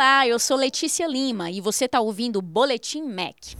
Olá, eu sou Letícia Lima e você está ouvindo o Boletim MEC.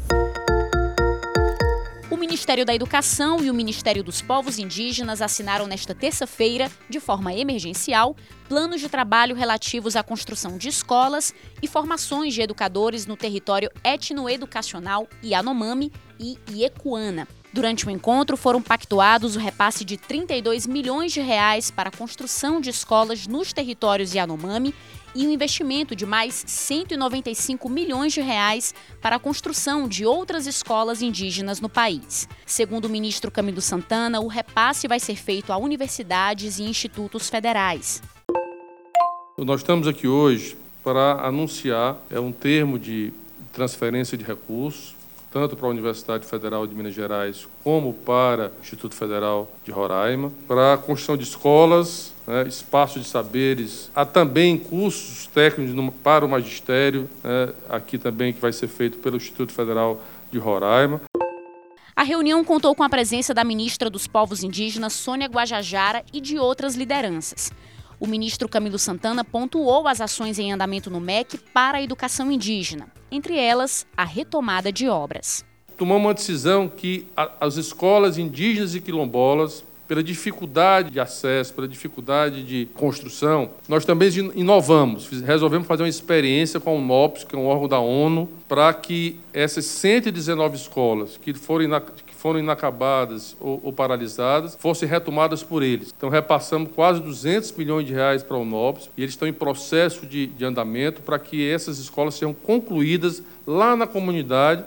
O Ministério da Educação e o Ministério dos Povos Indígenas assinaram nesta terça-feira, de forma emergencial, planos de trabalho relativos à construção de escolas e formações de educadores no território etnoeducacional Yanomami e Iekuana. Durante o encontro, foram pactuados o repasse de R$ 32 milhões para a construção de escolas nos territórios Yanomami e um investimento de mais R$ 195 milhões para a construção de outras escolas indígenas no país. Segundo o ministro Camilo Santana, o repasse vai ser feito a universidades e institutos federais. Nós estamos aqui hoje para anunciar um termo de transferência de recursos, tanto para a Universidade Federal de Minas Gerais como para o Instituto Federal de Roraima, para a construção de escolas, espaços de saberes, há também cursos técnicos para o magistério, aqui também que vai ser feito pelo Instituto Federal de Roraima. A reunião contou com a presença da ministra dos Povos Indígenas, Sônia Guajajara, e de outras lideranças. O ministro Camilo Santana pontuou as ações em andamento no MEC para a educação indígena, entre elas a retomada de obras. Tomamos uma decisão que as escolas indígenas e quilombolas, pela dificuldade de acesso, pela dificuldade de construção, nós também inovamos, resolvemos fazer uma experiência com o NOPS, que é um órgão da ONU, para que essas 119 escolas que foram inacabadas ou paralisadas fossem retomadas por eles. Então, repassamos quase R$ 200 milhões para o NOPS e eles estão em processo de andamento para que essas escolas sejam concluídas lá na comunidade.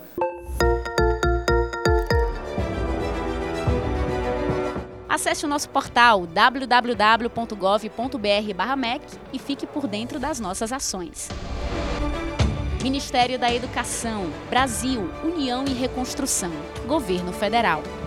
Acesse o nosso portal www.gov.br/MEC e fique por dentro das nossas ações. Ministério da Educação, Brasil, União e Reconstrução, Governo Federal.